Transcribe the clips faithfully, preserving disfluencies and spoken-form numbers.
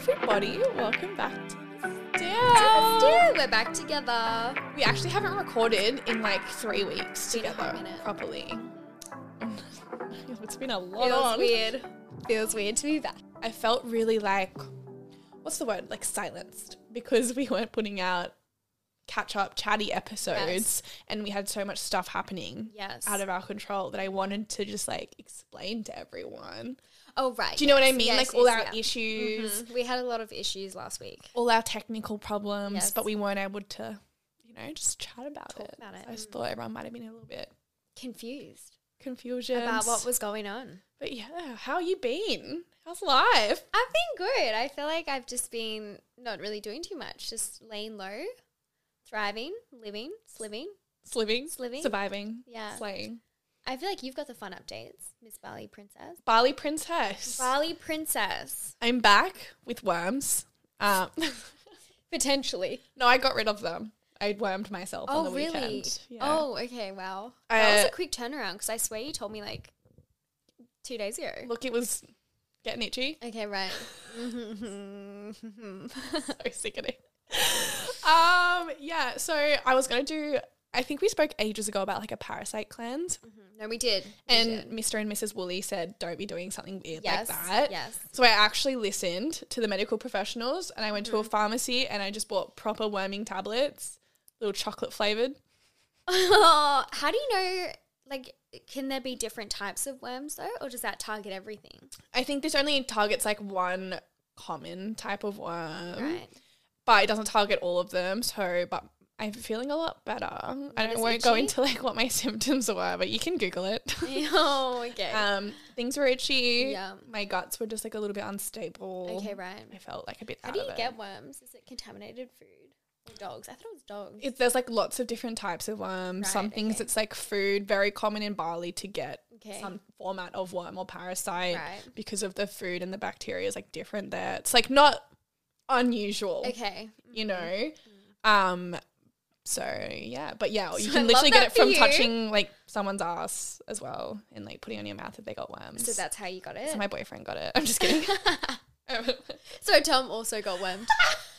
everybody. Welcome back to the Let's do Still. it. We're back together. We actually haven't recorded in like three weeks Been a hot together minute. properly. It's been a lot Feels on. weird. Feels weird to be back. I felt really like, what's the word? Like silenced because we weren't putting out catch up chatty episodes Yes. and we had so much stuff happening Yes. out of our control that I wanted to just like explain to everyone. Oh, right. Do you know what I yes, mean? yes, like all yes, our yeah. issues, Mhm. We had a lot of issues last week. all our technical problems, Yes. but we weren't able to, you know, just chat about Talk it. about it. So I just Mm. thought everyone might have been a little bit Confused confusion about what was going on. But yeah, how you been? How's life? I've been good. I feel like I've just been not really doing too much. Just laying low, thriving, living, sliving. Living, Sliving? surviving, Yeah. slaying. I feel like you've got the fun updates, Miss Bali Princess. Bali Princess. Bali Princess. I'm back with worms. Um, Potentially. no, I got rid of them. I wormed myself on Oh, the really? weekend. Yeah. Oh, okay. Wow. That was Uh, a quick turnaround because I swear you told me like two days ago. Look, it was getting itchy. Okay, right. So sickening. Um, yeah, so I was going to do, I think we spoke ages ago about like a parasite cleanse. No, we did. We And did. Mister and Missus Woolley said, don't be doing something weird yes, like that. yes. So I actually listened to the medical professionals and I went Mm-hmm. to a pharmacy and I just bought proper worming tablets, little chocolate flavored. How do you know, like, can there be different types of worms though, or does that target everything? I think this only targets like one common type of worm, Right. but it doesn't target all of them. So, but I'm feeling a lot better. I Not don't as won't go itchy? into like what my symptoms were, but you can Google it. Oh, okay. um, things were itchy. Yeah. My guts were just like a little bit unstable. okay, right. I felt like a bit How out do of you it. get worms? Is it contaminated food or dogs? I thought it was dogs. It, there's like lots of different types of worms. Right, Some things okay. it's like food, very common in Bali to get Okay. some format of worm or parasite Right. because of the food and the bacteria is like different there. It's like not unusual, Okay. you know. Um, so yeah, but yeah, you So I can love literally get that it for from you. touching like someo's ass as well and like putting it on your mouth if they got worms. So that's how you got it. So my boyfriend got it. I'm just kidding. So Tom also got wormed.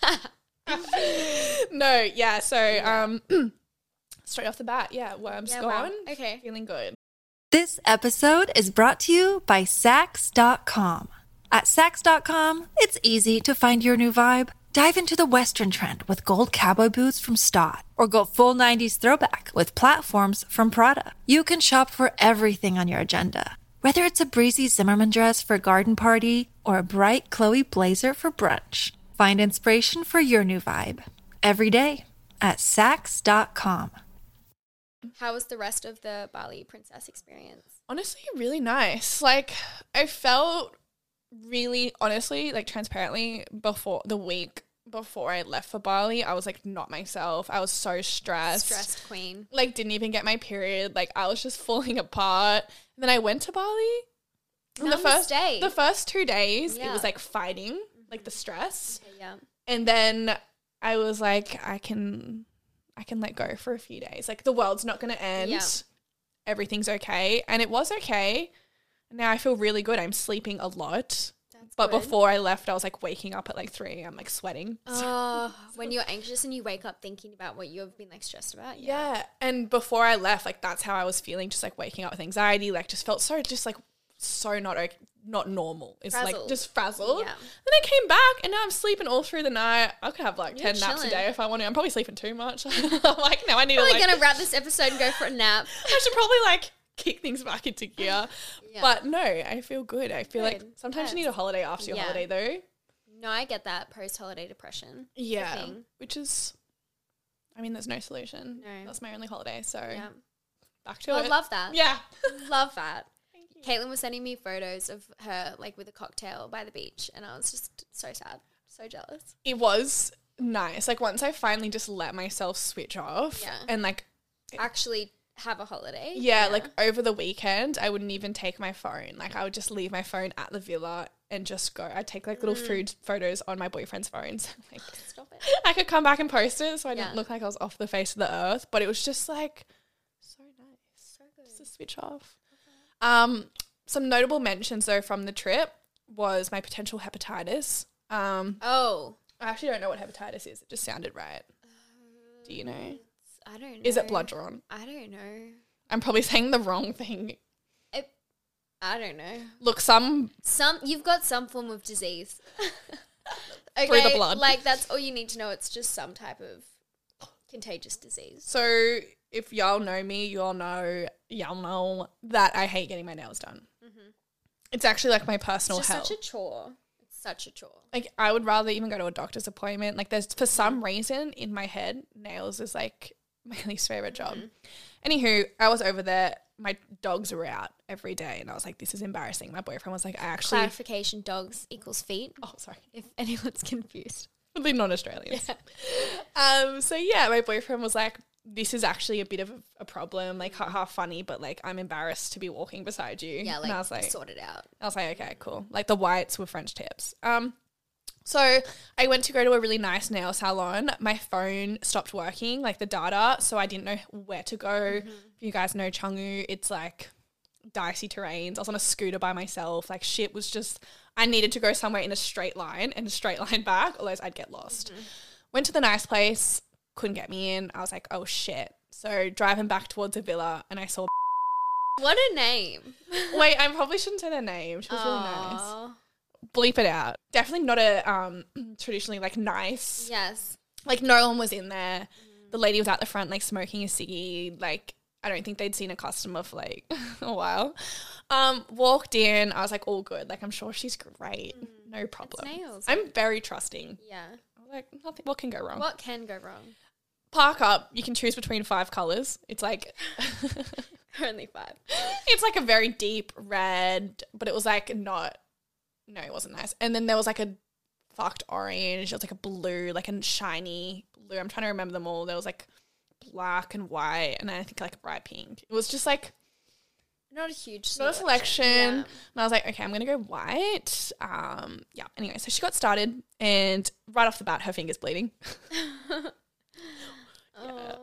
No, yeah. So Yeah. um, straight off the bat, yeah, worms Yeah, gone. wow. Okay. Feeling good. This episode is brought to you by Sax dot com. At Sax dot com, it's easy to find your new vibe. Dive into the Western trend with gold cowboy boots from Stott, or go full nineties throwback with platforms from Prada. You can shop for everything on your agenda, whether it's a breezy Zimmermann dress for a garden party or a bright Chloe blazer for brunch. Find inspiration for your new vibe every day at Sax dot com. How was the rest of the Bali Princess experience? Honestly, really nice. Like, I felt really, honestly, like transparently before the week before I left for Bali, I was like not myself. I was so stressed. Stressed queen. Like, didn't even get my period. Like, I was just falling apart. And then I went to Bali. And the first Namaste. the first two days, it Yeah. was like fighting, like the stress. Okay, yeah. And then I was like, I can, I can let go for a few days. Like the world's not going to end. Yeah. Everything's okay. And it was okay. Now I feel really good. I'm sleeping a lot. That's But good. before I left, I was like waking up at like three. I'm like sweating. Oh, when you're anxious and you wake up thinking about what you've been like stressed about. Yeah. And before I left, like that's how I was feeling. Just like waking up with anxiety. Like just felt so, just like so not okay, not normal. It's like Frazzled. just frazzled. Yeah. Then I came back and now I'm sleeping all through the night. I could have like You're ten naps a chilling. day if I want to. I'm probably sleeping too much. I'm like, no, I need to Probably like, gonna wrap this episode and go for a nap. I should probably like kick things back into gear. Yeah. But no, I feel good. I feel like Good. sometimes you Yes. need a holiday after your Yeah. holiday though. No, I get that post-holiday depression. Yeah. thing. Which is, I mean, there's no solution. No. That's my only holiday. So Yeah. back to I it. love that. Yeah. Love that. Caitlin was sending me photos of her like with a cocktail by the beach, and I was just so sad, so jealous. It was nice. Like once I finally just let myself switch off Yeah. and like, Actually, have a holiday. yeah, like over the weekend, I wouldn't even take my phone. Like I would just leave my phone at the villa and just go. I'd take like little Mm. food photos on my boyfriend's phones. Like Stop it. I could come back and post it so I Yeah. didn't look like I was off the face of the earth. But it was just like so nice. So good. Just to switch off. Um, some notable mentions though from the trip was my potential hepatitis. Um, Oh. I actually don't know what hepatitis is. It just sounded right. Do you know? I don't know. Is it blood drawn? I don't know. I'm probably saying the wrong thing. It, I don't know. Look, some Some You've got some form of disease. Okay, Through the blood. Like, that's all you need to know. It's just some type of contagious disease. So if y'all know me, y'all know y'all know that I hate getting my nails done. Mm-hmm. It's actually like my personal It's just hell. such a chore. It's such a chore. Like I would rather even go to a doctor's appointment. Like there's for some reason in my head, nails is like my least favorite job. Mm-hmm. Anywho, I was over there. My dogs were out every day, and I was like, "This is embarrassing." My boyfriend was like, "I actually." Clarification: dogs equals feet. Oh, sorry. If anyone's confused. They're non-Australians. Yeah. Um, so yeah, my boyfriend was like, this is actually a bit of a, a problem, like ha- half funny, but like I'm embarrassed to be walking beside you. Yeah, like, and I was like, sort it out. I was like, okay, cool. Like the whites were French tips. Um, so I went to go to a really nice nail salon. My phone stopped working, like the data, so I didn't know where to go. Mm-hmm. If you guys know Chengdu, it's like dicey terrains. I was on a scooter by myself. Like shit was just, I needed to go somewhere in a straight line and a straight line back, otherwise I'd get lost. Mm-hmm. Went to the nice place, couldn't get me in. I was like, oh shit. So driving back towards a villa and I saw What a name. Wait, I probably shouldn't say their name. She was really nice. Aww. Bleep it out. Definitely not a um traditionally like nice. Yes. Like no one was in there. Mm. The lady was out the front like smoking a ciggy. Like I don't think they'd seen a customer for like a while. Um, walked in. I was like, all good. Like I'm sure she's great. Mm. No problem. It's nails. I'm very trusting. Yeah. I was like, nothing. What can go wrong? What can go wrong? Park up. You can choose between five colors. It's like only five. It's like a very deep red, but it was like not. No, it wasn't nice. And then there was like a fucked orange. It was like a blue, like a shiny blue. I'm trying to remember them all. There was like black and white, and then I think like a bright pink. It was just like not a huge not a selection. Yeah. And I was like, okay, I'm gonna go white. Um, yeah. Anyway, so she got started, and right off the bat, her finger's bleeding. Oh.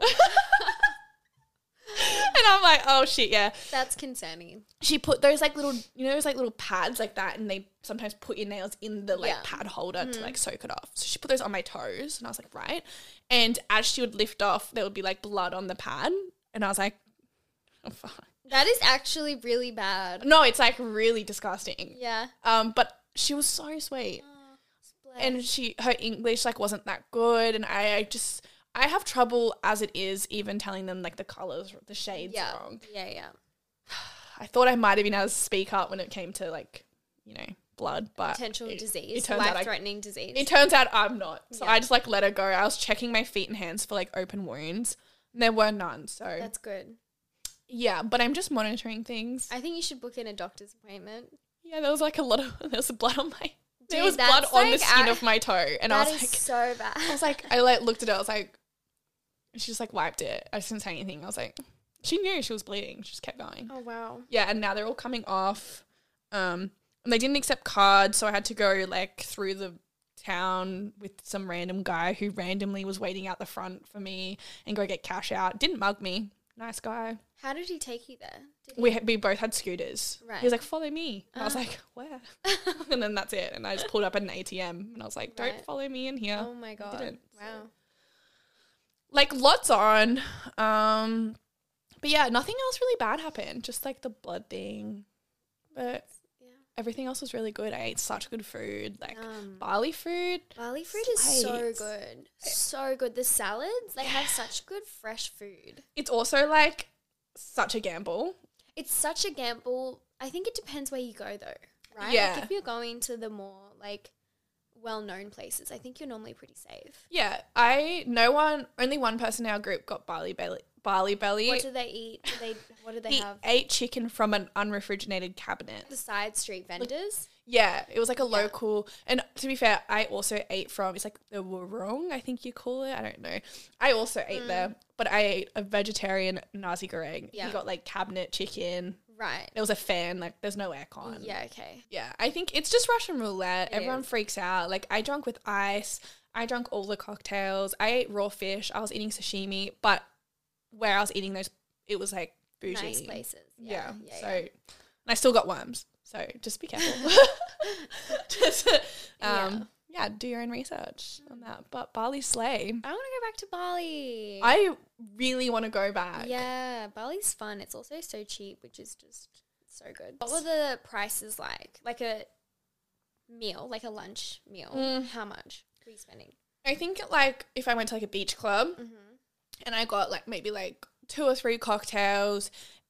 And I'm like, oh shit, yeah. That's concerning. She put those like little, you know, those like little pads like that, and they sometimes put your nails in the like Yeah. pad holder Mm. to like soak it off. So she put those on my toes, and I was like, right. And as she would lift off, there would be like blood on the pad, and I was like, oh fuck. That is actually really bad. No, it's like really disgusting. Yeah. Um, but she was so sweet, Oh, and she her English like wasn't that good, and I, I just. I have trouble as it is even telling them like the colours, the shades yeah. wrong. Yeah, yeah. I thought I might have been able to speak up when it came to like, you know, blood, but Potential it, disease, It turns out I, life-threatening disease. it turns out I'm not. So Yeah. I just like let her go. I was checking my feet and hands for like open wounds. And there were none. So That's good. yeah, but I'm just monitoring things. I think you should book in a doctor's appointment. yeah, there was like a lot of there was blood on my there Dude, was blood that's, on the like, skin I- of my toe, and I That was is like, so bad. I was like, I like looked at it. I was like. She just like wiped it. I just didn't say anything. I was like, she knew she was bleeding. She just kept going. Oh, wow. Yeah, and now they're all coming off. Um, and they didn't accept cards, so I had to go like through the town with some random guy who randomly was waiting out the front for me and go get cash out. Didn't mug me. Nice guy. How did he take you there? Did he? We we both had scooters. Right. He was like, follow me. And I was Ah. like, where? And then that's it. And I just pulled up at an A T M and I was like, don't Right. follow me in here. Oh, my God. didn't, Wow. Like lots on. Um, but yeah, nothing else really bad happened. Just like the blood thing. But Yeah. everything else was really good. I ate such good food. Like Um, Bali food. Bali food is so Slides. good. So good. The salads, they have such good fresh food. It's also like such a gamble. It's such a gamble. I think it depends where you go though, right? Yeah. Like if you're going to the more like well-known places, I think you're normally pretty safe. Yeah, I no one only one person in our group got Bali belly. Bali belly. What do they eat? Do they what do they he have? ate chicken from an unrefrigerated cabinet. The side street vendors. Yeah, it was like a local. And to be fair, I also ate from, it's like the Wurrung, I think you call it. I don't know. I also ate Mm. there, but I ate a vegetarian nasi goreng. Yeah. He got like cabinet chicken. Right. There was a fan, like there's no aircon. Yeah, okay. Yeah, I think it's just Russian roulette. It Everyone is. freaks out. Like I drank with ice. I drank all the cocktails. I ate raw fish. I was eating sashimi, but where I was eating those, it was like bougie. Nice places. Yeah. Yeah. yeah so, yeah. and I still got worms. So just be careful. just, um, yeah. yeah, do your own research on that. But Bali slay. I want to go back to Bali. I really want to go back. Yeah, Bali's fun. It's also so cheap, which is just so good. What were the prices like? Like a meal, like a lunch meal. Mm. How much were you spending? I think like if I went to like a beach club Mm-hmm. and I got like maybe like two or three cocktails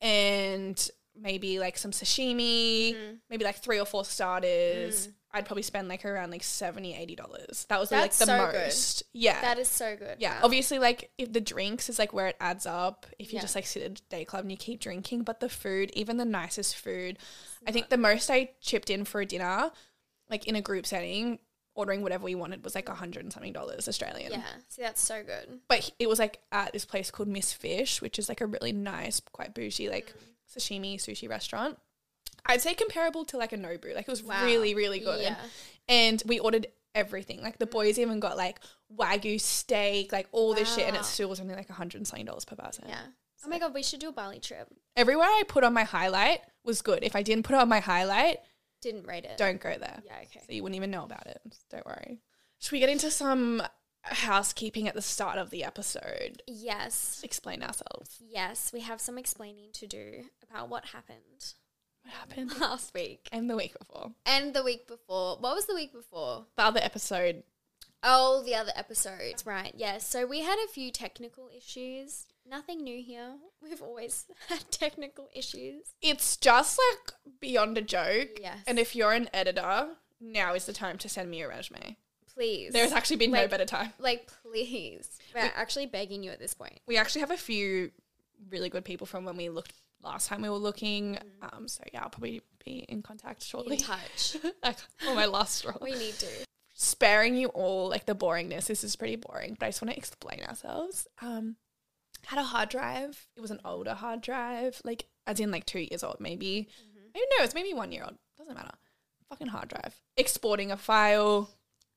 and maybe like some sashimi, Mm. maybe like three or four starters, Mm. I'd probably spend like around like seventy dollars, eighty dollars. That was That's like the so good. most. Yeah. That is so good. Yeah, Wow. obviously, like if the drinks is like where it adds up. If you Yeah. just like sit at a day club and you keep drinking, but the food, even the nicest food, I think the most I chipped in for a dinner, like in a group setting, ordering whatever we wanted was like a hundred and something dollars Australian. Yeah. See, that's so good. But it was like at this place called Miss Fish, which is like a really nice, quite bougie, like Mm. sashimi sushi restaurant. I'd say comparable to like a Nobu. Like it was Wow. really, really good. Yeah. And we ordered everything. Like the boys even got like Wagyu steak, like all this shit, and Wow. it still was only like a hundred and something dollars per person. Yeah. Oh my God, we should do a Bali trip. Everywhere I put on my highlight was good. If I didn't put it on my highlight, Didn't rate it. don't go there. Yeah, okay. So you wouldn't even know about it. Don't worry. Should we get into some housekeeping at the start of the episode? Yes. Explain ourselves. Yes, we have some explaining to do about what happened What happened? last week And the week before. and the week before. What was the week before? The other episode. Oh, the other episodes, right. Yes. So we had a few technical issues. Nothing new here. We've always had technical issues. It's just like beyond a joke. Yes. And if you're an editor, now is the time to send me a resume. Please. There's actually been no Like- better time. Like, please. We're actually begging you at this point. We actually have a few really good people from when we looked last time we were looking. Um, so yeah, I'll probably be in contact shortly. In touch. Like on my last role. We need to. Sparing you all like the boringness. This is pretty boring, but I just want to explain ourselves. Um, had a hard drive. It was an older hard drive, like as in like two years old, maybe. Mm-hmm. Maybe no, it's maybe one year old. Doesn't matter. Fucking hard drive. Exporting a file,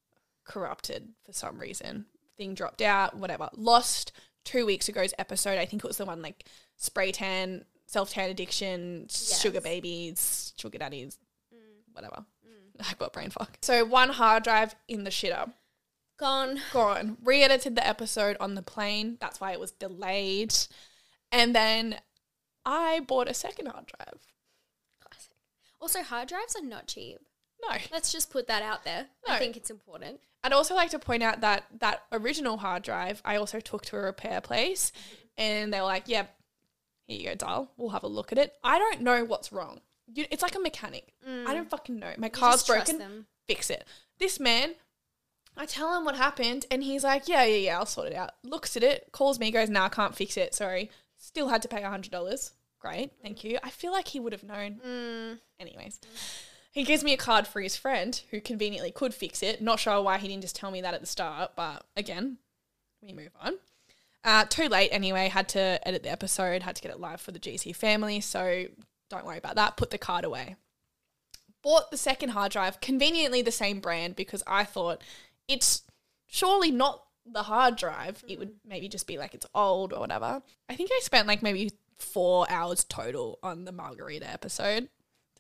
corrupted for some reason. Thing dropped out. Whatever. Lost two weeks ago's episode. I think it was the one like spray tan, self tan addiction, Yes. sugar babies, sugar daddies, whatever. Mm. I've got brain fuck. So one hard drive in the shitter. Gone. Gone. Re-edited the episode on the plane. That's why it was delayed. And then I bought a second hard drive. Classic. Also, hard drives are not cheap. No. Let's just put that out there. No. I think it's important. I'd also like to point out that that original hard drive I also took to a repair place and they were like, yeah, here you go, doll. We'll have a look at it. I don't know what's wrong. You, it's like a mechanic. I don't fucking know. My You car's just trust broken. them. Fix it. This man, I tell him what happened and he's like, yeah, yeah, yeah, I'll sort it out. Looks at it, calls me, goes, nah, I can't fix it. Sorry. Still had to pay one hundred dollars. Great. Thank you. I feel like he would have known. Mm. Anyways. He gives me a card for his friend who conveniently could fix it. Not sure why he didn't just tell me that at the start, but again, we move on. Uh, too late anyway. Had to edit the episode, had to get it live for the G C family, so don't worry about that. Put the card away. Bought the second hard drive, conveniently the same brand because I thought it's surely not the hard drive. It would maybe just be like it's old or whatever. I think I spent like maybe four hours total on the Margarita episode.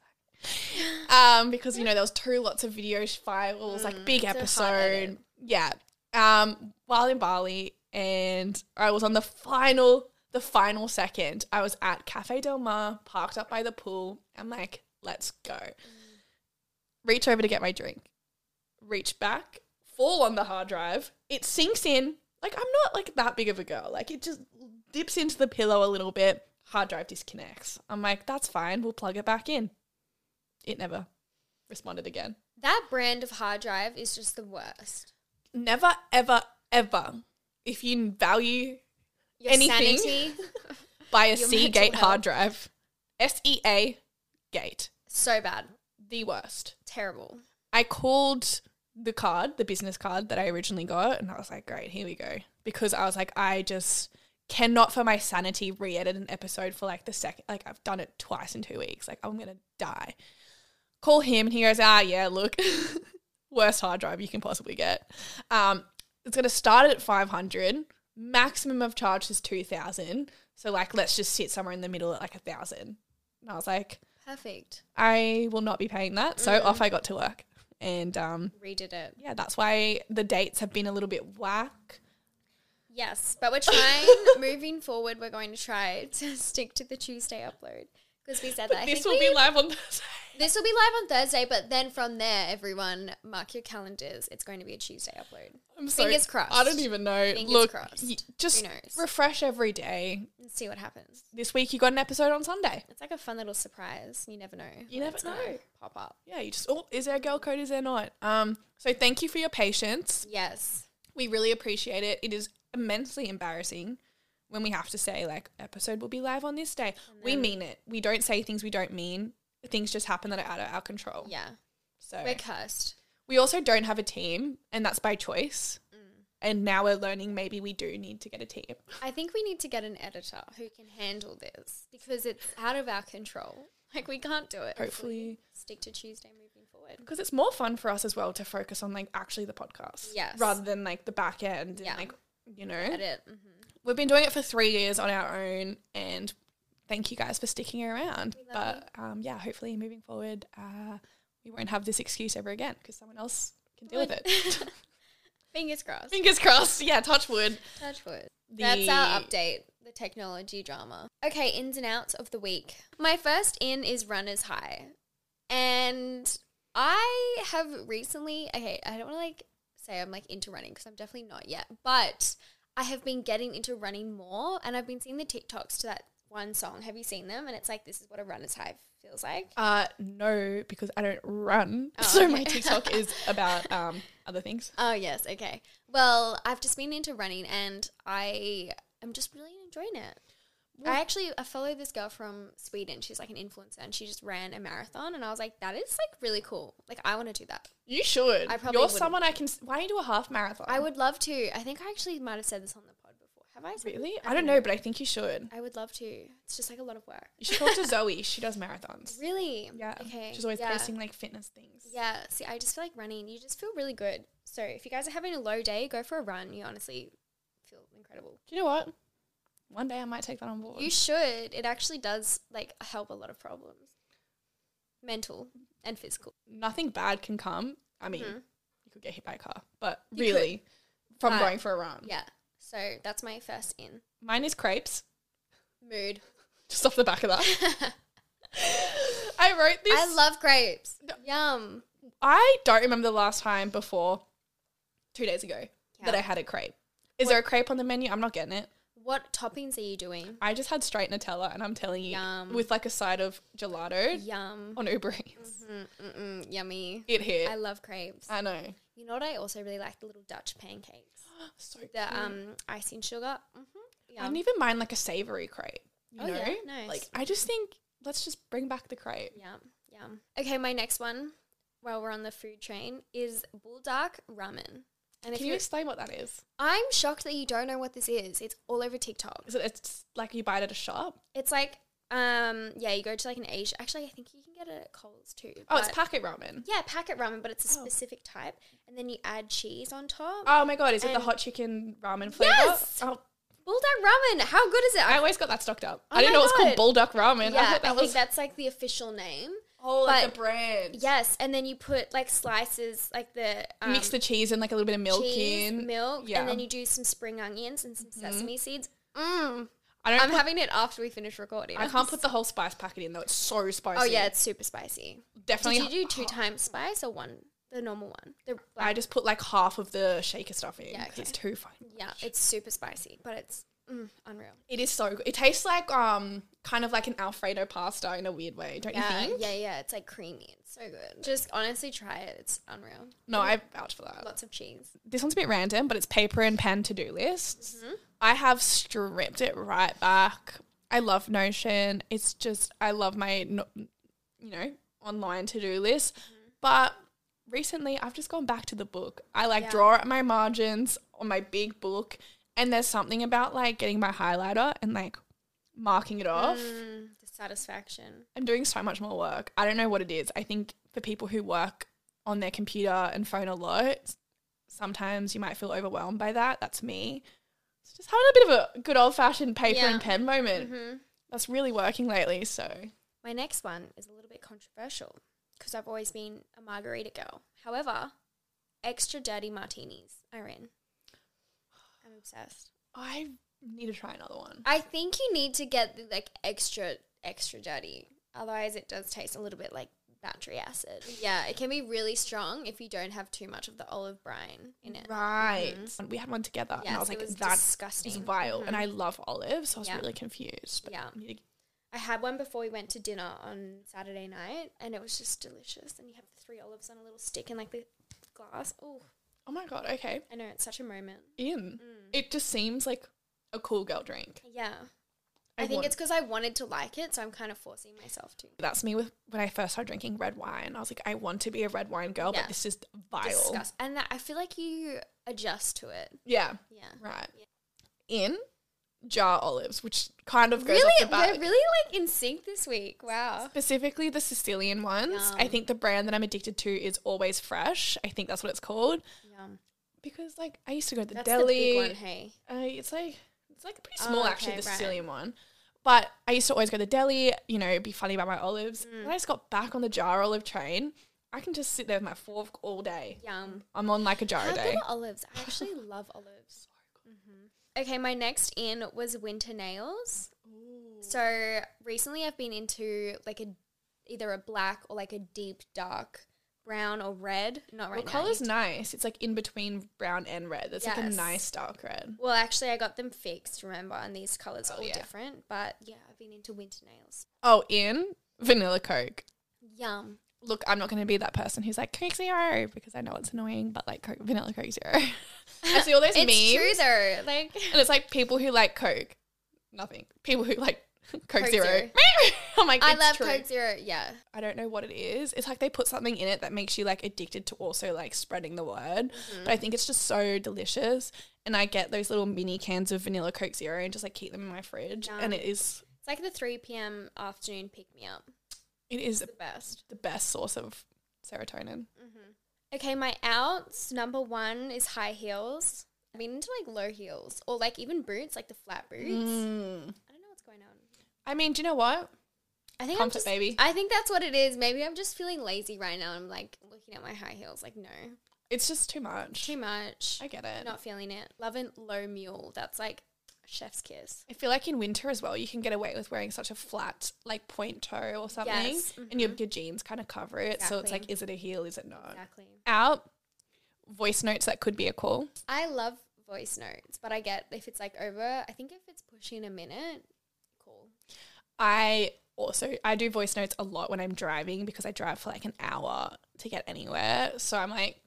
Um, because you know there was two lots of video files, like big it's a hard episode. edit. Yeah. Um, while in Bali, and I was on the final, the final second. I was at Cafe Del Mar, parked up by the pool. I'm like, let's go. Reach over to get my drink. Reach back, fall on the hard drive. It sinks in. Like I'm not like that big of a girl. Like it just dips into the pillow a little bit. Hard drive disconnects. I'm like, that's fine. We'll plug it back in. It never responded again. That brand of hard drive is just the worst. Never, ever, ever, if you value Your anything, sanity, buy a your Seagate mental hard health. drive. S E A Gate. so bad. The worst. Terrible. I called the card, the business card that I originally got, and I was like, great, here we go. Because I was like, I just cannot for my sanity re-edit an episode for like the second, like I've done it twice in two weeks. Like I'm going to die. Call him and he goes, ah, yeah, look, worst hard drive you can possibly get. Um, it's going to start at five hundred. Maximum of charge is two thousand. So like, let's just sit somewhere in the middle at like a thousand. And I was like, Perfect. I will not be paying that. So off I got to work. and um, redid it. yeah, that's why the dates have been a little bit whack. Yes, but we're trying, moving forward, we're going to try to stick to the Tuesday upload because we said that. I This think will we, be live on Thursday. This will be live on Thursday, but then from there, everyone, mark your calendars. It's going to be a Tuesday upload. I'm so, Fingers crossed. I don't even know. Fingers Look, crossed. y- just Who knows? refresh every day. Let's see what happens. This week you got an episode on Sunday. It's like a fun little surprise. You never know. You when never it's gonna know. Pop up. Yeah, you just, oh, is there a girl code? Is there not? Um, so thank you for your patience. Yes. We really appreciate it. It is immensely embarrassing when we have to say, like, episode will be live on this day. We mean it. We don't say things we don't mean. Things just happen that are out of our control. Yeah. So We're cursed. we also don't have a team, and that's by choice. Mm. And now we're learning maybe we do need to get a team. I think we need to get an editor who can handle this because it's out of our control. Like, we can't do it. if we Hopefully. stick to Tuesday moving forward. Because it's more fun for us as well to focus on, like, actually the podcast. Yes. Rather than, like, the back end. Yeah. And, like, you know. Edit. Mm-hmm. We've been doing it for three years on our own, and thank you guys for sticking around. We love But um, yeah, hopefully moving forward, uh, we won't have this excuse ever again because someone else can deal with it. Fingers crossed. Fingers crossed. Yeah, touch wood. Touch wood. The- That's our update, the technology drama. Okay, ins and outs of the week. My first in is Runner's High. And I have recently, okay, I don't want to like say I'm like into running because I'm definitely not yet, but I have been getting into running more and I've been seeing the TikToks to that one song. Have you seen them? And it's like, this is what a runner's high feels like. Uh, no, because I don't run. Oh, so okay. my TikTok is about um other things. Oh, yes. Okay. Well, I've just been into running and I am just really enjoying it. I actually I follow this girl from Sweden. She's like an influencer and she just ran a marathon and I was like, that is like really cool. Like I want to do that. You should. I probably You're wouldn't. someone I can. s- Why don't you do a half marathon? I would love to. I think I actually might have said this on the pod before. Have I? said Really? this? I don't know, but I think you should. I would love to. It's just like a lot of work. You should talk to Zoe. She does marathons. Really? Yeah. Okay. She's always yeah. posting like fitness things. Yeah. See, I just feel like running. You just feel really good. So if you guys are having a low day, go for a run. You honestly feel incredible. Do you know what? One day I might take that on board. You should. It actually does like help a lot of problems, mental and physical. Nothing bad can come. I mean, Mhm. you could get hit by a car, but You really, from But- going for a run. Yeah. So that's my first in. Mine is crepes. Mood. Just off the back of that. I wrote this. I love grapes. Yum. I don't remember the last time before two days ago that Yeah. I had a crepe. Is What- there a crepe on the menu? I'm not getting it. What toppings are you doing? I just had straight Nutella, and I'm telling you, Yum. with like a side of gelato Yum. on Uber Eats. Mm, mm-mm, yummy. It hit. I love crepes. I know. You know what I also really like? The little Dutch pancakes. So The cute. um icing sugar. Mm-hmm. I Yum. don't even mind like a savory crepe. You Oh, know? yeah, nice. Like I just think let's just bring back the crepe. Yum. Yum. Okay, my next one, while we're on the food train, is Bulldog ramen. And if Can you you, explain what that is? I'm shocked that you don't know what this is. It's all over TikTok. Is it it's like you buy it at a shop? It's like, um, yeah, you go to like an Asia. Actually, I think you can get it at Coles too. Oh, it's but- packet ramen. Yeah, packet ramen, but it's a Oh. specific type. And then you add cheese on top. Oh my god, is it the And- hot chicken ramen flavor? Yes! Oh, Bulldog ramen. How good is it? I always got that stocked up. Oh I didn't my know it was called God. Bulldog ramen. I yeah, thought that I was think that's like the official name. oh, like but- the brand. Yes, and then you put like slices, like the um, Mix the cheese and like a little bit of milk cheese, in. milk, Yeah. and then you do some spring onions and some sesame seeds. Mm. I don't. I'm put, having it after we finish recording. I can't put the whole spice packet in though. It's so spicy. Oh yeah, it's super spicy. definitely. Did you do two times spice or one? The normal one. The I black- just put like half of the shaker stuff in Yeah, because it's okay. too fine. yeah, it's super spicy, but it's mm, unreal. It is so good. It tastes like um kind of like an Alfredo pasta in a weird way, don't Yeah, you think? yeah, yeah. It's like creamy. It's so good. Just honestly try it. It's unreal. No, I vouch for that. Lots of cheese. This one's a bit random, but it's paper and pen to-do lists. Mm-hmm. I have stripped it right back. I love Notion. It's just, I love my, no- you know, online to-do list. Mm-hmm. But recently, I've just gone back to the book. I like Yeah. draw out my margins on my big book. And there's something about like getting my highlighter and like marking it off. Mm, the satisfaction. I'm doing so much more work. I don't know what it is. I think for people who work on their computer and phone a lot, sometimes you might feel overwhelmed by that. That's me. It's just having a bit of a good old fashioned paper Yeah. and pen moment. Mm-hmm. That's really working lately. So My next one is a little bit controversial. because I've always been a margarita girl. However, extra dirty martinis are in. I'm obsessed. I need to try another one. I think you need to get the, like extra extra dirty. Otherwise, it does taste a little bit like battery acid. Yeah, it can be really strong if you don't have too much of the olive brine in it. Right. Mm-hmm. We had one together Yes, and I was like, it was that's disgusting. vile. Mm-hmm. And I love olives, so I was Yeah. really confused. But Yeah. I need to- I had one before we went to dinner on Saturday night, and it was just delicious. And you have the three olives on a little stick in like the glass. Oh, oh my God, okay. I know, it's such a moment. In. Mm. It just seems like a cool girl drink. Yeah. I I, think want- it's because I wanted to like it, so I'm kind of forcing myself to. That's me with when I first started drinking red wine. I was like, I want to be a red wine girl, Yeah. but this is vile. Disgust. And that, I feel like you adjust to it. Yeah. Yeah. Right. Yeah. In jar olives, which kind of goes Really, off the bat. we're really like in sync this week. Wow. Specifically the Sicilian ones. I Yum. think the brand that I'm addicted to is Always Fresh. I think that's what it's called. Yum. Because like I used to go to the That's deli. the big one, hey. Uh, it's like it's like pretty small Oh, actually, okay, the right. Sicilian one. But I used to always go to the deli, you know, be funny about my olives. Mm. When I just got back on the jar olive train, I can just sit there with my fork all day. Yum. I'm on like a jar How a good day. are olives? I actually love olives. Mm-hmm. Okay, my next in was winter nails. So recently I've been into like a either a black or like a deep dark brown or red. Not right What now. colour's nice? It's like in between brown and red. It's like a Yes. nice dark red. Well, actually, I got them fixed, remember, and these colours are Oh, all yeah. different. But yeah, I've been into winter nails. Oh, in vanilla Coke. Yum. Look, I'm not going to be that person who's like Coke Zero because I know it's annoying, but like Coke, vanilla Coke Zero. I see all those It's memes, true though. Like, and it's like people who like Coke, nothing. People who like Coke, Coke Zero. Zero. I'm like, I it's love true. Coke Zero. Yeah. I don't know what it is. It's like they put something in it that makes you like addicted to also like spreading the word. Mm-hmm. But I think it's just so delicious. And I get those little mini cans of vanilla Coke Zero and just like keep them in my fridge. Yum. And it is It's like the three p.m. afternoon pick me up. it is The best. the best source of serotonin. Okay, my outs number one is high heels. I've been into like low heels or like even boots, like the flat boots. Mm. I don't know what's going on. I mean, do you know what? I think Comfort, I'm just, baby. I think that's what it is. Maybe I'm just feeling lazy right now. I'm like looking at my high heels, like no, It's just too much. too much. I get it. Not feeling it. Loving low mule. That's like chef's kiss. I feel like in winter as well, you can get away with wearing such a flat, like point toe or something, Yes, and your, your jeans kind of cover it. So it's Exactly. like, is it a heel? Is it not? Exactly. Out voice notes that could be a call. I love voice notes, but I get if it's like over. I think if it's pushing a minute, cool. I also I do voice notes a lot when I'm driving because I drive for like an hour to get anywhere. So I'm like,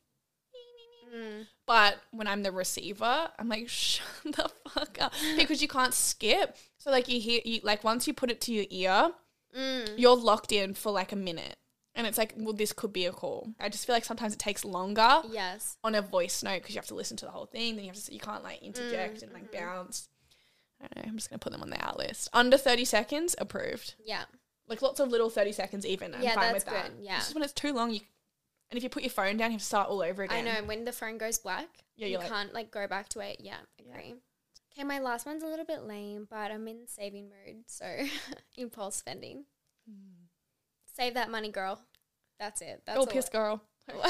Mm. but when I'm the receiver, I'm like, shut the fuck up because you can't skip. So like you hear you like once you put it to your ear, Mm. you're locked in for like a minute. And it's like, well, this could be a call. I just feel like sometimes it takes longer Yes. on a voice note because you have to listen to the whole thing. Then you have to, you can't like interject Mm, and like mm-hmm. bounce. I don't know. I'm just gonna put them on the out list. Under thirty seconds, approved. Yeah. Like lots of little thirty seconds even. I'm Yeah, fine that's with that. good, yeah. It's just when it's too long, you and if you put your phone down, you have to start all over again. I know when the phone goes black, Yeah, you you're like- can't like go back to it. Yeah, agree. Okay, my last one's a little bit lame, but I'm in saving mode, so impulse spending. Hmm. Save that money, girl. That's it. That's Go all piss, it- girl.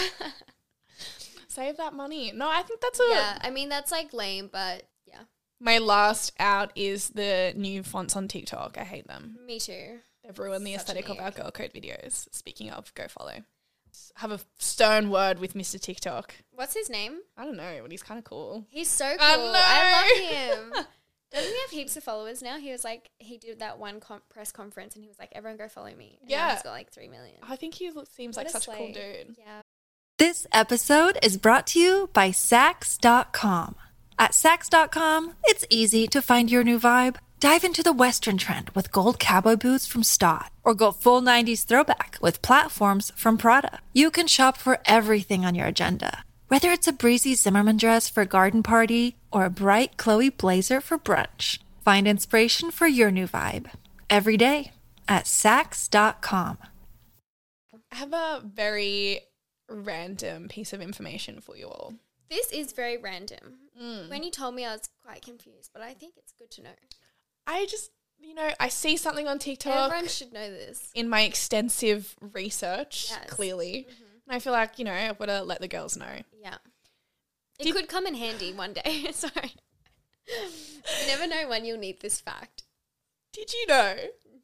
Save that money. No, I think that's a. Yeah, I mean that's like lame, but yeah, My last out is the new fonts on TikTok. I hate them. me too. They've ruined the Such an aesthetic of our ick. girl code videos. Speaking of, go follow. Have a stern word with Mister TikTok. What's his name? I don't know, but he's kind of cool. He's so cool. I I, know. love him. Doesn't he have heaps of followers now? He was like, he did that one com- press conference and he was like, everyone go follow me. And now Yeah. he's got like three million. I think he looks, seems What like a such a cool slay. dude. Yeah. This episode is brought to you by Sax dot com. At Sax dot com, it's easy to find your new vibe. Dive into the Western trend with gold cowboy boots from Stott, or go full nineties throwback with platforms from Prada. You can shop for everything on your agenda, whether it's a breezy Zimmermann dress for a garden party or a bright Chloe blazer for brunch. Find inspiration for your new vibe every day at Sax dot com. I have a very random piece of information for you all. This is very random. Mm. When you told me, I was quite confused, but I think it's good to know. I just you know, I see something on TikTok. Everyone should know this. In my extensive research, Yes. clearly. Mm-hmm. And I feel like, you know, I've got to let the girls know. Yeah. It Did- could come in handy one day. Sorry. You never know when you'll need this fact. Did you know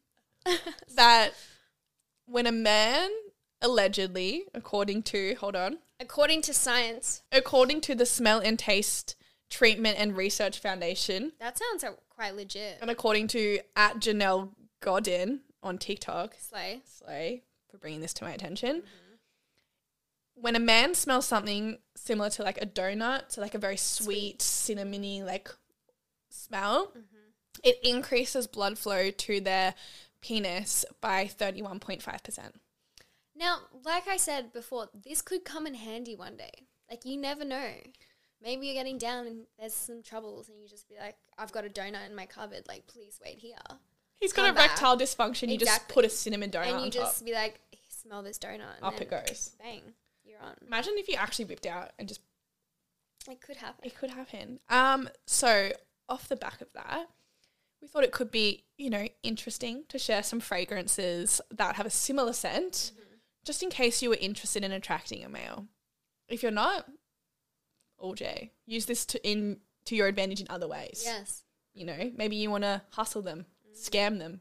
that when a man allegedly, according to, hold on, According to science, according to the Smell and Taste Treatment and Research Foundation, that sounds uh, quite legit. and according to at Janelle Godin on TikTok, Slay. Slay for bringing this to my attention, when a man smells something similar to like a donut, so like a very sweet, cinnamony like smell, it increases blood flow to their penis by thirty-one point five percent. Now, like I said before, this could come in handy one day. Like, you never know. Maybe you're getting down and there's some troubles and you just be like, I've got a donut in my cupboard. Like, please wait here. He's got Come a back. erectile dysfunction. You just Exactly. put a cinnamon donut and you on just top. be like, smell this donut. And Up then it goes. Bang. You're on. Imagine if you actually whipped out and just, It could happen. it could happen. Um, so off the back of that, we thought it could be, you know, interesting to share some fragrances that have a similar scent, Mm-hmm. just in case you were interested in attracting a male. If you're not, all J. Use this to in to your advantage in other ways. Yes. You know, maybe you want to hustle them, scam them.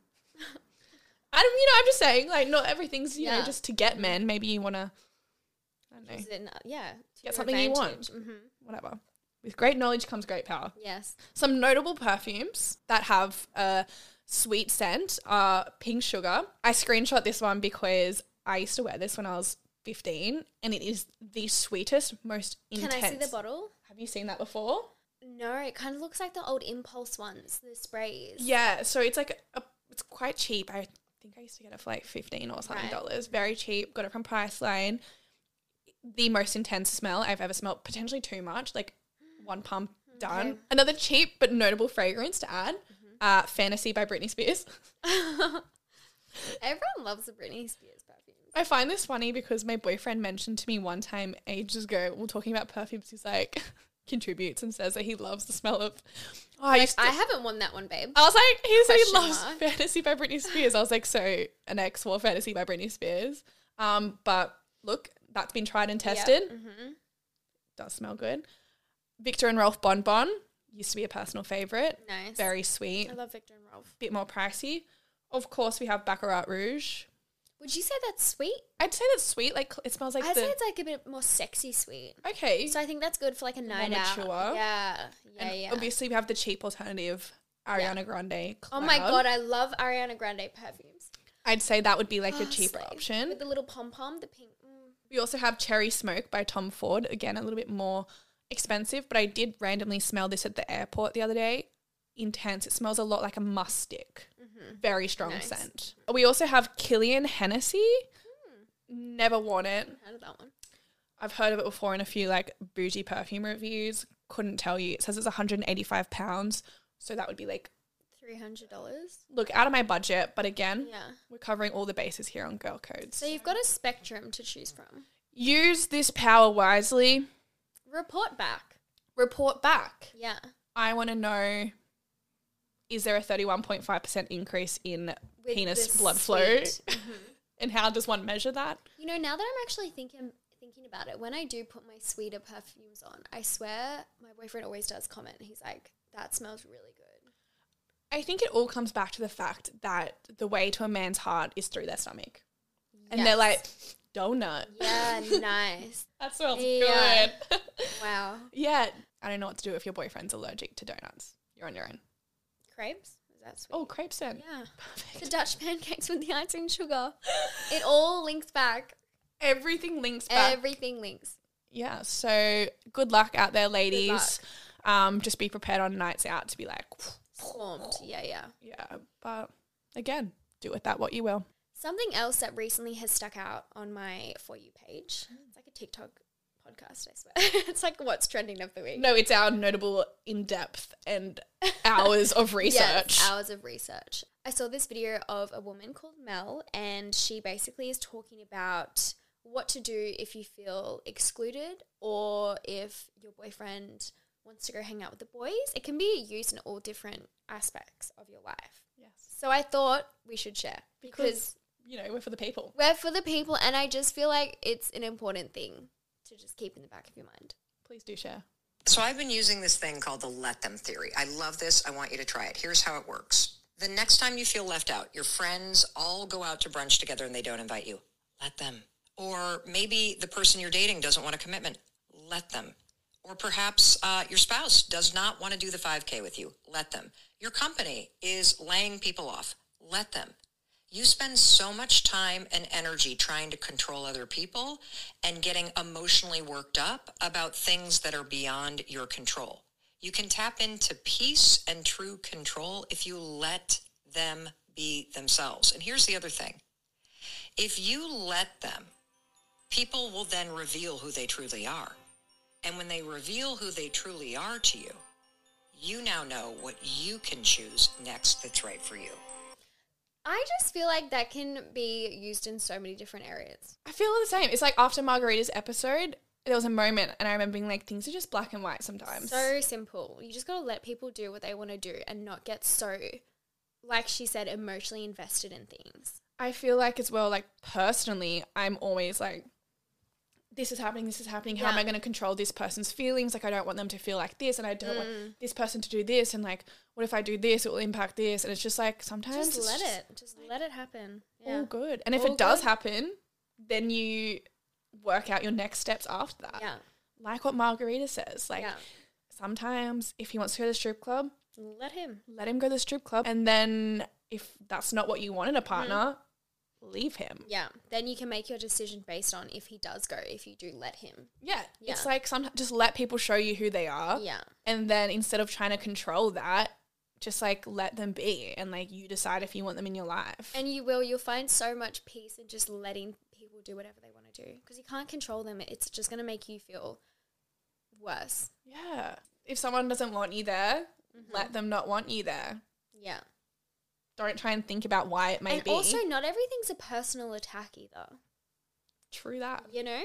I don't, you know, I'm just saying, like, not everything's, you know, Yeah. just to get men. Maybe you want to, I don't know, Use it in- yeah. to get your something you want. advantage. Mhm. whatever. With great knowledge comes great power. Yes. Some notable perfumes that have a sweet scent are Pink Sugar. I screenshot this one because I used to wear this when I was fifteen, and it is the sweetest, most intense. Can I see the bottle? Have you seen that before? No, it kind of looks like the old Impulse ones, the sprays. Yeah, so it's like a, it's quite cheap. I think I used to get it for like fifteen or something Right. dollars. Very cheap. Got it from Priceline. The most intense smell I've ever smelled. Potentially too much. Like one pump done. Okay. Another cheap but notable fragrance to add. Uh, Fantasy by Britney Spears. Everyone loves the Britney Spears perfumes. I find this funny because my boyfriend mentioned to me one time ages ago, we we're talking about perfumes, he's like, contributes and says that he loves the smell of, oh, I Like, used to, I haven't won that one, babe. I was like, he said he Question loves mark. Fantasy by Britney Spears. I was like, so an ex wore Fantasy by Britney Spears. Um, but look, that's been tried and tested. Mm-hmm. Does smell good. Victor and Rolf Bon Bon used to be a personal favorite. Nice. Very sweet. I love Victor and Rolf. Bit more pricey. Of course, we have Baccarat Rouge. Would you say that's sweet? I'd say that's sweet. Like it smells like I'd the say it's like a bit more sexy sweet. okay. So I think that's good for like a night out. mature. Yeah. Yeah, And yeah. obviously, we have the cheap alternative, Ariana Grande. Oh my Cloud. god, I love Ariana Grande perfumes. I'd say that would be like a Oh, cheaper slay. option. With the little pom pom, the pink. Mm. We also have Cherry Smoke by Tom Ford. Again, a little bit more expensive, but I did randomly smell this at the airport the other day. Intense. It smells a lot like a musk stick. Very strong Nice. scent. We also have Killian Hennessy. Never worn it. How did that one? I've heard of it before in a few like bougie perfume reviews. Couldn't tell you. It says it's one hundred eighty-five pounds. So that would be like, Three hundred dollars. look, out of my budget. But again, Yeah. we're covering all the bases here on Girl Codes. So you've got a spectrum to choose from. Use this power wisely. Report back. Report back. Yeah. I want to know, is there a thirty-one point five percent increase in With penis the blood flow? sweet. Mhm. And how does one measure that? You know, now that I'm actually thinking thinking about it, when I do put my sweeter perfumes on, I swear my boyfriend always does comment. He's like, that smells really good. I think it all comes back to the fact that the way to a man's heart is through their stomach. And they're Yes. like, donut. Yeah, nice. That smells Yeah. good. Wow. Yeah. I don't know what to do if your boyfriend's allergic to donuts. You're on your own. Crepes? Is that sweet? Oh, crepes then. Yeah. Perfect. The Dutch pancakes with the icing sugar. It all links back. Everything links back. Everything links. Yeah. So good luck out there, ladies. Um, just be prepared on nights out to be like, Swarmed. Yeah, yeah. yeah. But again, do with that what you will. Something else that recently has stuck out on my For You page. It's like a TikTok podcast, I swear. It's like what's trending of the week. No, it's our notable in-depth and hours of research. Yes, hours of research. I saw this video of a woman called Mel, and she basically is talking about what to do if you feel excluded or if your boyfriend wants to go hang out with the boys. It can be used in all different aspects of your life. Yes. So I thought we should share because, Because, you know, we're for the people. we're for the people, and I just feel like it's an important thing to just keep in the back of your mind. Please do share. So I've been using this thing called the let them theory. I love this. I want you to try it. Here's how it works. The next time you feel left out, your friends all go out to brunch together and they don't invite you. Let them. Or maybe the person you're dating doesn't want a commitment. Let them. Or perhaps uh, your spouse does not want to do the five K with you. Let them. Your company is laying people off. Let them. You spend so much time and energy trying to control other people and getting emotionally worked up about things that are beyond your control. You can tap into peace and true control if you let them be themselves. And here's the other thing. If you let them, people will then reveal who they truly are. And when they reveal who they truly are to you, you now know what you can choose next that's right for you. I just feel like that can be used in so many different areas. I feel the same. It's like after Margarita's episode, there was a moment and I remember being like, things are just black and white sometimes. So simple. You just got to let people do what they want to do and not get so, like she said, emotionally invested in things. I feel like as well, like personally, I'm always like, this is happening, this is happening. How am Yeah. I going to control this person's feelings? Like, I don't want them to feel like this and I don't want this person to do this. And like, what if I do this? It will impact this. And it's just like, sometimes Just it's let just it. Just let it happen. all Yeah. good. And if All it does good. happen, then you work out your next steps after that. Yeah. Like what Margarita says. Like, Yeah. sometimes if he wants to go to the strip club, Let him. let him go to the strip club. And then if that's not what you want in a partner, leave him. Yeah. Then you can make your decision based on if he does go, if you do let him. Yeah. Yeah. It's like sometimes just let people show you who they are. Yeah. And then instead of trying to control that, just like let them be and like you decide if you want them in your life. And you will. You'll find so much peace in just letting people do whatever they want to do because you can't control them. It's just going to make you feel worse. yeah. If someone doesn't want you there, let them not want you there. Yeah. Don't try and think about why it may And be. also, not everything's a personal attack either. True that. You know?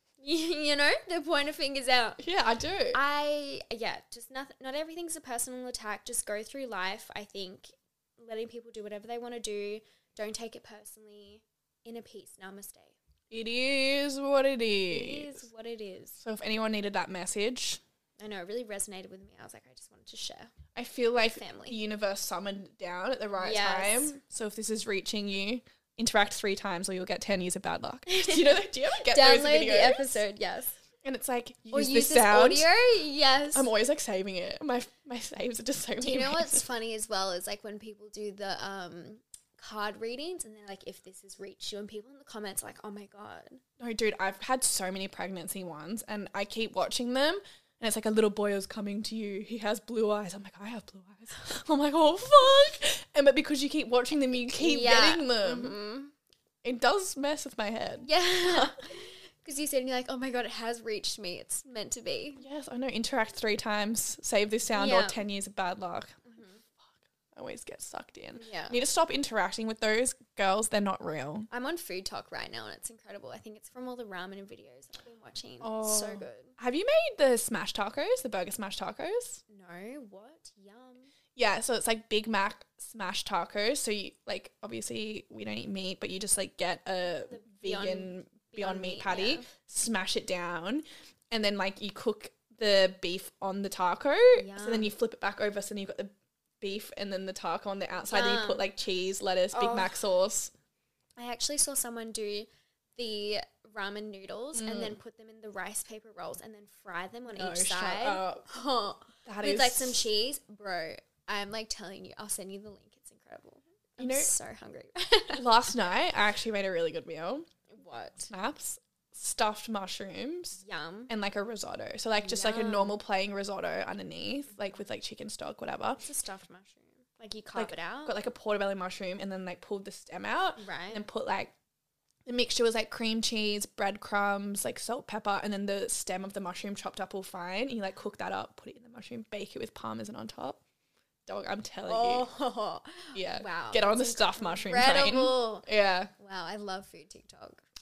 You know? The pointer fingers out. Yeah, I do. I, yeah, just not, not everything's a personal attack. Just go through life, I think, letting people do whatever they want to do. Don't take it personally. Inner peace. Namaste. It is what it It is. is what it is. So if anyone needed that message, I know, it really resonated with me. I was like, I just wanted to share. I feel like Family. the universe summoned it down at the right Yes. time. So if this is reaching you, interact three times or you'll get ten years of bad luck. do you know that? Do you ever get those Download videos? the episode, yes. And it's like, use Or this use this sound. audio, yes. I'm always like saving it. My my saves are just so Do you know what's funny as well is like when people do the um card readings and they're like, if this has reached you, and people in the comments are like, oh my God. No, dude, I've had so many pregnancy ones and I keep watching them and it's like a little boy is coming to you. He has blue eyes. I'm like, I have blue eyes. I'm like, oh, fuck. And but because you keep watching them, you keep Yeah. getting them. Mhm. It does mess with my head. Yeah. Because you said, and you're like, oh my God, it has reached me. It's meant to be. Yes, I know. Interact three times, save this sound, or Yeah. Mm-hmm. ten years of bad luck. Fuck. I always get sucked in. Yeah. Need to stop interacting with those girls. They're not real. I'm on Food Talk right now and it's incredible. I think it's from all the ramen videos I've been watching. Oh. It's so good. Have you made the smash tacos, the burger smash tacos? No, what? Yum. Yeah, so it's like Big Mac smash tacos. So you like obviously we don't eat meat, but you just like get a The vegan Beyond- Beyond, Beyond Meat Meat, patty, yeah. smash it down, and then like you cook the beef on the taco. So then Yum. you flip it back over. So then you've got the beef and then the taco on the outside. Then you Yum. put like cheese, lettuce, Big Oh. Mac sauce. I actually saw someone do the ramen noodles and then put them in the rice paper rolls and then fry them on No, each shut side. up. Huh. That With is like some cheese. Bro, I'm like telling you, I'll send you the link. It's incredible. You I'm know- so hungry. Last night I actually made a really good meal. What? Snaps, stuffed mushrooms, Yum. and like a risotto. So like just like a Yum. normal plain risotto underneath, like with like chicken stock, whatever. It's a stuffed mushroom. Like you carve Like, it out. Got like a portobello mushroom and then like pulled the stem out. Right. And put like the mixture was like cream cheese, breadcrumbs, like salt, pepper, and then the stem of the mushroom chopped up all fine. And you like cook that up, put it in the mushroom, bake it with parmesan on top. Dog, I'm telling Oh, you. Yeah. wow. Get on the That's stuffed mushroom train. incredible. Yeah. Wow, I love food TikTok.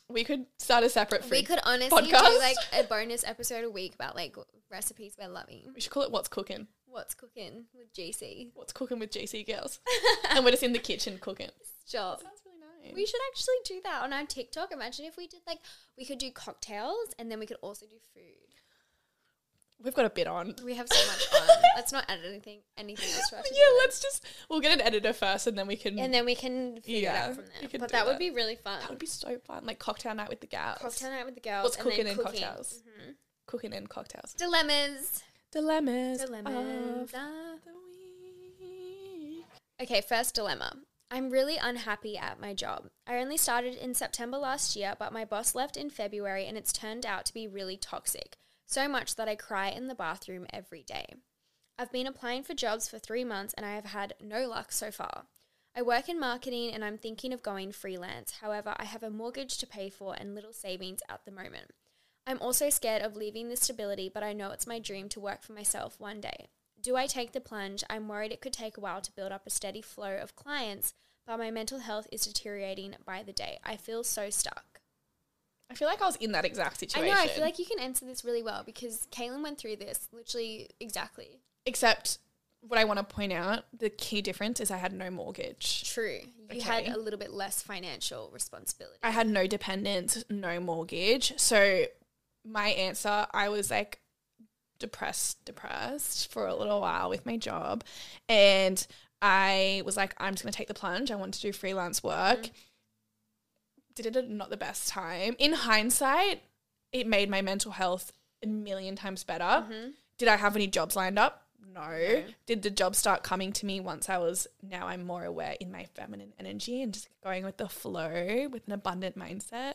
we could start a separate food We could honestly podcast. do like a bonus episode a week about like recipes we're loving. We should call it What's Cooking. What's cooking with G C? What's Cooking with G C Girls. And we're just in the kitchen cooking. Stop. Sounds really nice. We should actually do that on our TikTok. Imagine if we did like, we could do cocktails and then we could also do food. We've got a bit on. We have so much on. Let's not add anything, anything else to our Yeah, to-do let's just, we'll get an editor first and then we can. and then we can figure Yeah, it out from we there. can But do that would that. be really fun. That would be so fun. Like cocktail night with the gals. Cocktail night with the girls. What's and cooking then in cooking. cocktails? Mhm. Cooking in cocktails. Dilemmas. Dilemmas. Dilemmas. Of of- the week. Okay, first dilemma. I'm really unhappy at my job. I only started in September last year, but my boss left in February and it's turned out to be really toxic. So much that I cry in the bathroom every day. I've been applying for jobs for three months and I have had no luck so far. I work in marketing and I'm thinking of going freelance. However, I have a mortgage to pay for and little savings at the moment. I'm also scared of leaving this stability, but I know it's my dream to work for myself one day. Do I take the plunge? I'm worried it could take a while to build up a steady flow of clients, but my mental health is deteriorating by the day. I feel so stuck. I feel like I was in that exact situation. I know, I feel like you can answer this really well because Kaylin went through this literally exactly. Except what I want to point out, the key difference is I had no mortgage. True. You Okay. had a little bit less financial responsibility. I had no dependents, no mortgage. So my answer, I was like depressed, depressed for a little while with my job. And I was like, I'm just going to take the plunge. I want to do freelance work. Mm-hmm. Did it at not the best time. In hindsight, it made my mental health a million times better. Mm-hmm. Did I have any jobs lined up? No. No. Did the job start coming to me once I was, now I'm more aware in my feminine energy and just going with the flow with an abundant mindset?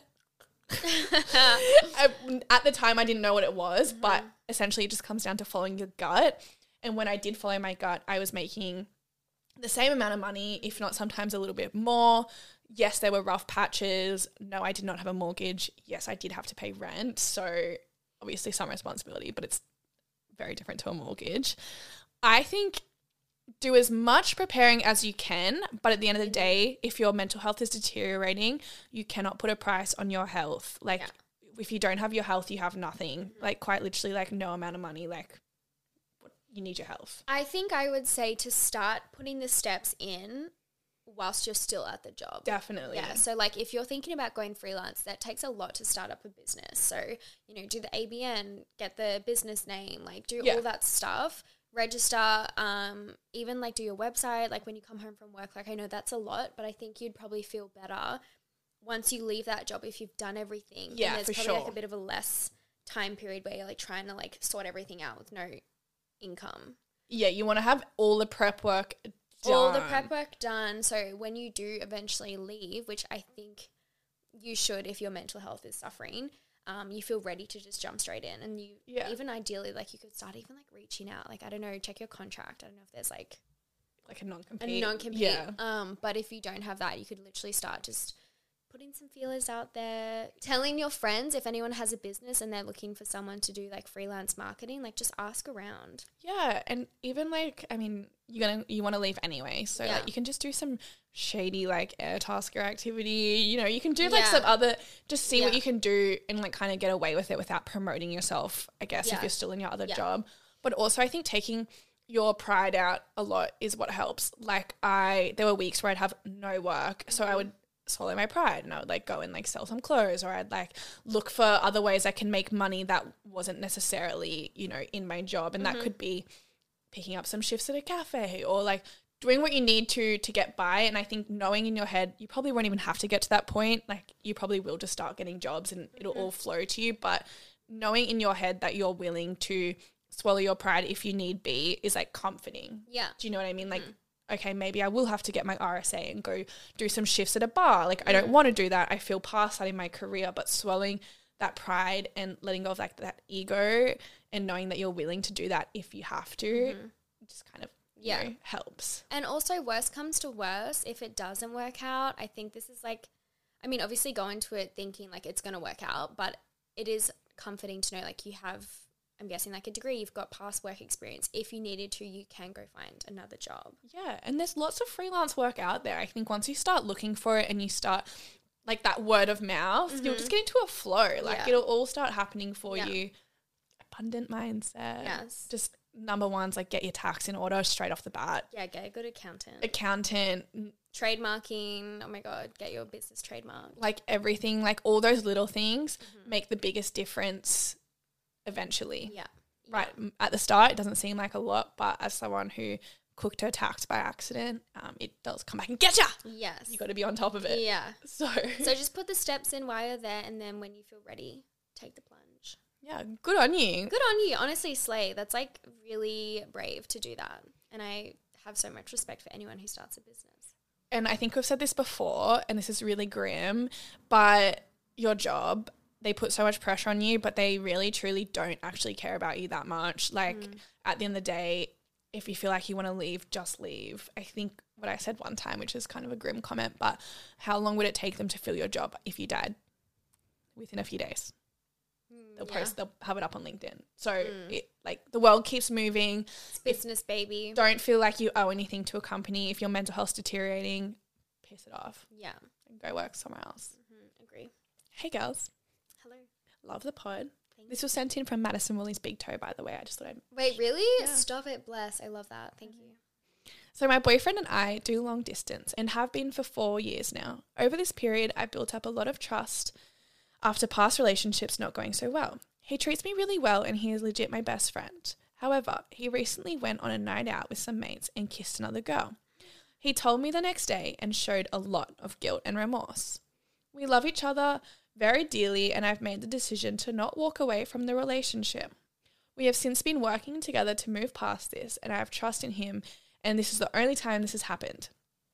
I, at the time, I didn't know what it was, mm-hmm. but essentially it just comes down to following your gut. And when I did follow my gut, I was making the same amount of money, if not sometimes a little bit more. Yes, there were rough patches. No, I did not have a mortgage. Yes, I did have to pay rent. So obviously some responsibility, but it's very different to a mortgage. I think do as much preparing as you can, but at the end of the day, if your mental health is deteriorating, you cannot put a price on your health. Like yeah. if you don't have your health, you have nothing. Mm-hmm. Like quite literally like no amount of money, like you need your health. I think I would say to start putting the steps in whilst you're still at the job. Definitely. Yeah. So like if you're thinking about going freelance, that takes a lot to start up a business. So, you know, do the A B N, get the business name, like do yeah. all that stuff, register, um, even like do your website, like when you come home from work. Like I know that's a lot, but I think you'd probably feel better once you leave that job if you've done everything. Yeah, and there's for probably sure. like a bit of a less time period where you're like trying to like sort everything out with no income. Yeah, you want to have all the prep work done. All the prep work done. So when you do eventually leave, which I think you should if your mental health is suffering, um, you feel ready to just jump straight in. And you yeah. even ideally, like you could start even like reaching out. Like, I don't know, check your contract. I don't know if there's like like a non-compete. A non-compete. Yeah. Um, but if you don't have that, you could literally start just putting some feelers out there, telling your friends if anyone has a business and they're looking for someone to do like freelance marketing, like just ask around. Yeah, and even like, I mean, you're gonna you want to leave anyway, so yeah. like you can just do some shady like Airtasker activity. You know, you can do like yeah. some other, just see yeah. what you can do and like kind of get away with it without promoting yourself. I guess yeah. if you're still in your other yeah. job, but also I think taking your pride out a lot is what helps. Like I, there were weeks where I'd have no work, so I would swallow my pride and I would like go and like sell some clothes, or I'd like look for other ways I can make money that wasn't necessarily, you know, in my job. And mm-hmm. that could be picking up some shifts at a cafe or like doing what you need to to get by. And I think knowing in your head, you probably won't even have to get to that point. Like you probably will just start getting jobs and it'll mm-hmm. all flow to you. But knowing in your head that you're willing to swallow your pride if you need be is like comforting. Yeah. Do you know what I mean? Like, mm. okay, maybe I will have to get my R S A and go do some shifts at a bar. Like, I don't want to do that. I feel past that in my career, but swallowing that pride and letting go of like that ego and knowing that you're willing to do that if you have to mm-hmm. just kind of, you yeah. know, helps. And also worst comes to worst, if it doesn't work out, I think this is like, I mean, obviously go into it thinking like it's going to work out, but it is comforting to know like you have, I'm guessing like a degree, you've got past work experience. If you needed to, you can go find another job. Yeah, and there's lots of freelance work out there. I think once you start looking for it and you start like that word of mouth, mm-hmm. you'll just get into a flow. Like yeah. it'll all start happening for yeah. you. Abundant mindset. Yes. Just number one's like get your tax in order straight off the bat. Yeah, get a good accountant. Accountant. Trademarking. Oh my God, get your business trademark. Like everything, like all those little things mm-hmm. make the biggest difference eventually. Yeah. Right. Yeah. At the start, it doesn't seem like a lot, but as someone who cooked her tax by accident, um, it does come back and get ya. Yes. You got to be on top of it. Yeah. So. So just put the steps in while you're there, and then when you feel ready, take the plunge. Yeah. Good on you. Good on you. Honestly, slay. That's like really brave to do that. And I have so much respect for anyone who starts a business. And I think we've said this before, and this is really grim, but your job, they put so much pressure on you, but they really truly don't actually care about you that much. Like mm. at the end of the day, if you feel like you want to leave, just leave. I think what I said one time, which is kind of a grim comment, but how long would it take them to fill your job if you died? Within a few days. They'll yeah. post, they'll have it up on LinkedIn. So mm. it like the world keeps moving. It's business, if, baby. Don't feel like you owe anything to a company. If your mental health's deteriorating, piss it off. Yeah. And go work somewhere else. Mm-hmm. Agree. Hey girls. Hello. Love the pod. Thank this you. Was sent in from Madison Wooley's Big Toe, by the way. I just thought I'd... Wait, really? Yeah. Stop it. Bless. I love that. Thank mm-hmm. you. So my boyfriend and I do long distance and have been for four years now. Over this period, I've built up a lot of trust after past relationships not going so well. He treats me really well and he is legit my best friend. However, he recently went on a night out with some mates and kissed another girl. He told me the next day and showed a lot of guilt and remorse. We love each other very dearly and I've made the decision to not walk away from the relationship. We have since been working together to move past this and I have trust in him and this is the only time this has happened.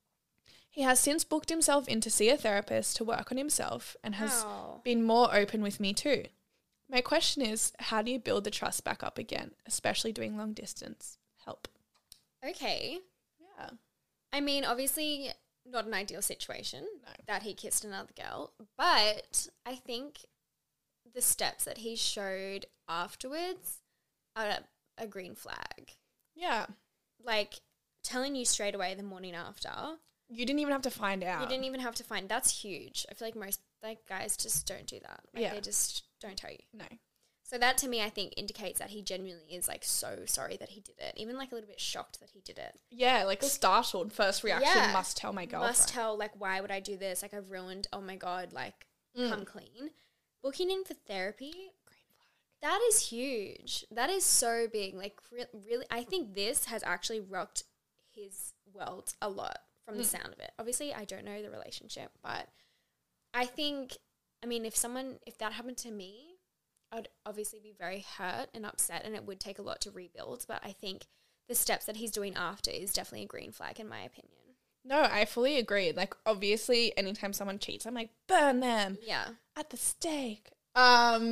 He has since booked himself in to see a therapist to work on himself and has Wow. been more open with me too. My question is, how do you build the trust back up again, especially doing long distance? Help. Okay. Yeah. I mean, obviously not an ideal situation No. that he kissed another girl, but I think the steps that he showed afterwards are a, a green flag. Yeah. Like telling you straight away the morning after. You didn't even have to find out. You didn't even have to find. That's huge. I feel like most like guys just don't do that. Like Yeah. they just don't tell you. No. So that to me, I think indicates that he genuinely is like so sorry that he did it. Even like a little bit shocked that he did it. Yeah, like startled. First reaction, Yeah. must tell my girlfriend. Must tell like why would I do this? Like I've ruined. Oh my god! Like Mm. come clean. Booking in for therapy. That is huge. That is so big. Like re- really, I think this has actually rocked his world a lot from the Mm. sound of it. Obviously, I don't know the relationship, but I think, I mean, if someone, if that happened to me, I'd obviously be very hurt and upset and it would take a lot to rebuild. But I think the steps that he's doing after is definitely a green flag in my opinion. No, I fully agree. Like, obviously, anytime someone cheats, I'm like, burn them Yeah. at the stake. Um,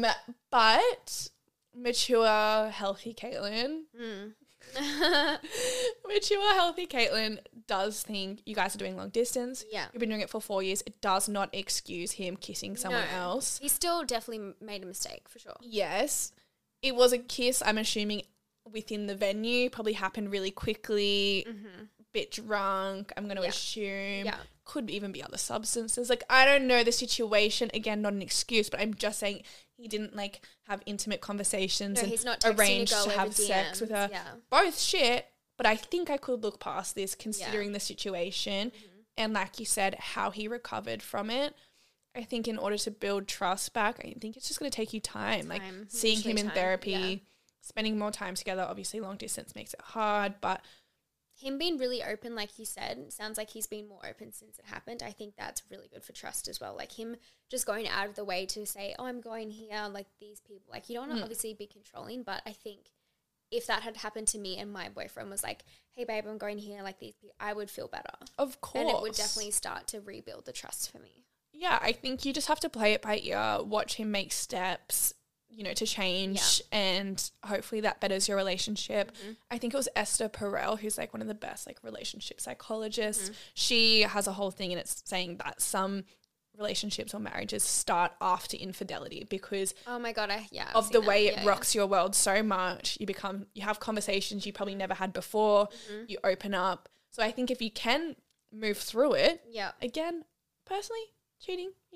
but mature, healthy Caitlin, Mm. mature, healthy Caitlin does think you guys are doing long distance. Yeah. You've been doing it for four years. It does not excuse him kissing someone No. else. He still definitely made a mistake for sure. Yes, it was a kiss, I'm assuming, within the venue. Probably happened really quickly. Mm-hmm. Bit drunk, I'm going to Yeah. assume. Yeah. Could even be other substances. Like, I don't know the situation. Again, not an excuse, but I'm just saying he didn't, like, have intimate conversations No, and he's not texting a arrange girl to over have sex with her. D Ms, yeah. Both shit, but I think I could look past this considering the situation. Mm-hmm. And like you said, how he recovered from it. I think in order to build trust back, I think it's just going to take you time. Like, Time, seeing him literally in time, therapy, yeah. spending more time together. Obviously, long distance makes it hard, but Him being really open, like you said, sounds like he's been more open since it happened. I think that's really good for trust as well. Like him just going out of the way to say, oh, I'm going here, like these people. Like you don't want to Mm. obviously be controlling, but I think if that had happened to me and my boyfriend was like, hey, babe, I'm going here, like these people, I would feel better. of course. And it would definitely start to rebuild the trust for me. Yeah, I think you just have to play it by ear, watch him make steps, you know, to change, and hopefully that betters your relationship. Mm-hmm. I think it was Esther Perel, who's like one of the best like relationship psychologists. Mm-hmm. She has a whole thing and it's saying that some relationships or marriages start after infidelity because Oh my God, I, yeah. I've of seen the that. way Yeah, it yeah. rocks your world so much. You become, you have conversations you probably never had before. Mm-hmm. You open up. So I think if you can move through it, Yeah. again, personally, cheating,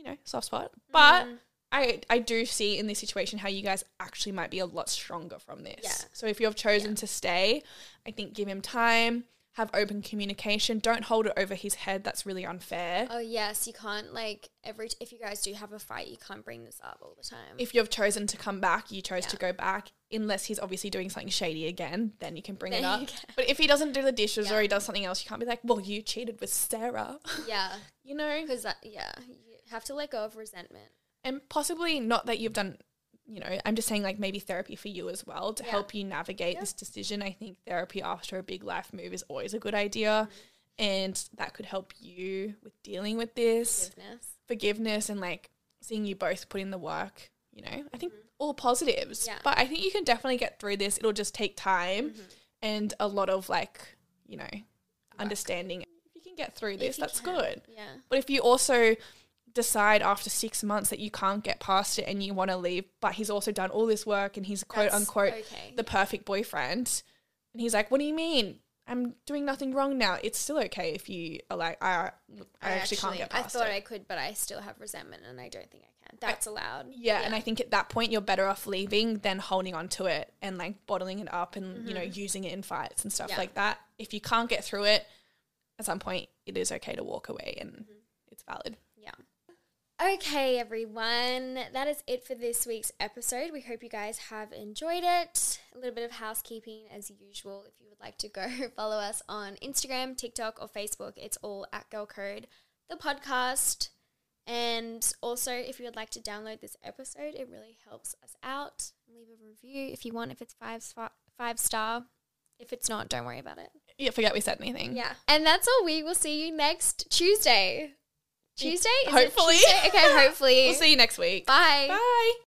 you know, soft spot. But Mm. I, I do see in this situation how you guys actually might be a lot stronger from this. Yeah. So if you've chosen Yeah. to stay, I think give him time, have open communication. Don't hold it over his head. That's really unfair. Oh yes, you can't like every t- if you guys do have a fight, you can't bring this up all the time. If you've chosen to come back, you chose Yeah. to go back. Unless he's obviously doing something shady again, then you can bring Then it up. you can. But if he doesn't do the dishes Yeah. or he does something else, you can't be like, well, you cheated with Sarah. yeah, You know? because that yeah, you have to let go of resentment. And possibly not that you've done, you know, I'm just saying like maybe therapy for you as well to Yeah. help you navigate Yeah. this decision. I think therapy after a big life move is always a good idea. Mm-hmm. And that could help you with dealing with this Forgiveness. forgiveness and like seeing you both put in the work, you know, I think all positives. Mm-hmm. Yeah. But I think you can definitely get through this. It'll just take time Mm-hmm. and a lot of like, you know, understanding. If you can get through this, If you that's can. good. Yeah. But if you also decide after six months that you can't get past it and you want to leave, but he's also done all this work and he's quote That's unquote okay. the perfect boyfriend, and he's like, what do you mean? I'm doing nothing wrong now. It's still okay if you are like, I, I, actually, can't get I past thought it. I could, but I still have resentment, and I don't think I can. That's allowed. Yeah, and I think at that point you're better off leaving than holding on to it and like bottling it up and, you know, using it in fights and stuff Yeah. like that. If you can't get through it, at some point it is okay to walk away and it's valid. Yeah. Okay, everyone. That is it for this week's episode. We hope you guys have enjoyed it. A little bit of housekeeping as usual. If you would like to go follow us on Instagram, TikTok, or Facebook, it's all at Girl Code, the podcast. And also, if you would like to download this episode, it really helps us out. Leave a review if you want, if it's five, star- five star. If it's not, don't worry about it. Yeah, forget we said anything. Yeah. And that's all. We will see you next Tuesday. Tuesday? Is it Hopefully. Tuesday? Okay, hopefully. We'll see you next week. Bye. Bye.